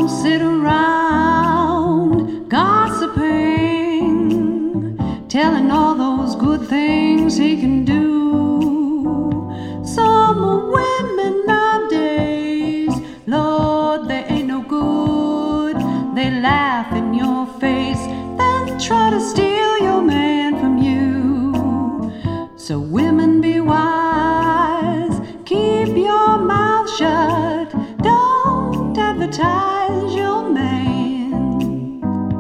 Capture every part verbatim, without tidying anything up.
Don't sit around gossiping, telling all those good things he can do. Some women nowadays, Lord, they ain't no good. They laugh in your face, then try to steal your man from you. So women, be wise, keep your mouth shut. Don't advertise your man.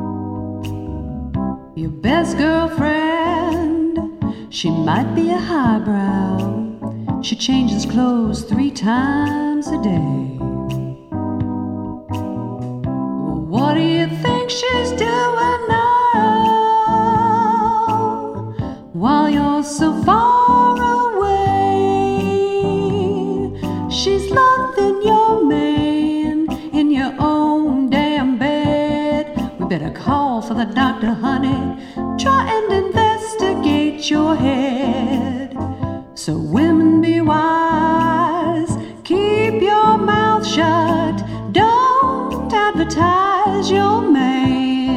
Your best girlfriend, she might be a highbrow. She changes clothes three times a day. Well, what do you think she's doing now, while you're so far away? She's loving your man in your own damn bed. We better call for the doctor, honey. Try and investigate your head. So women, be wise, keep your mouth shut. Don't advertise your man.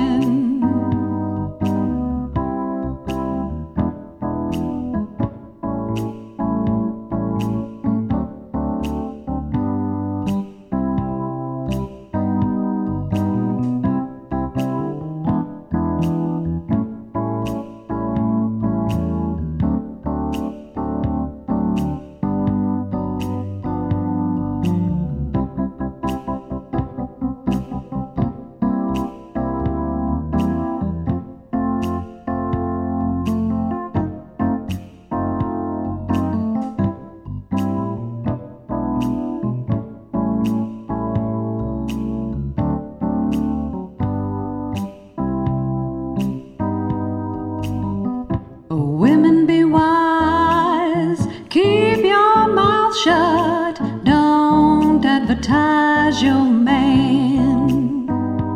Women, be wise, keep your mouth shut. Don't advertise your man.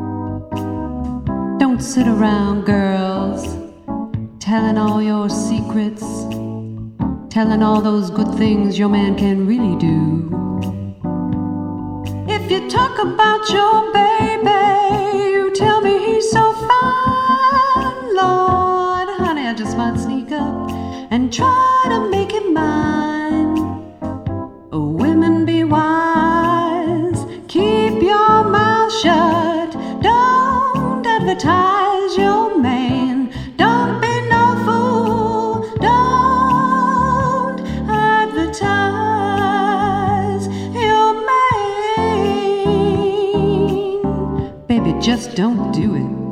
Don't sit around, girls, telling all your secrets, telling all those good things your man can really do. If you talk about your baby, you tell me he's so fine, Lord, honey, I just might sneak up and try to make it mine. Oh, women, be wise, keep your mouth shut. Don't advertise your man. Don't be no fool. Don't advertise your man. Baby, just don't do it.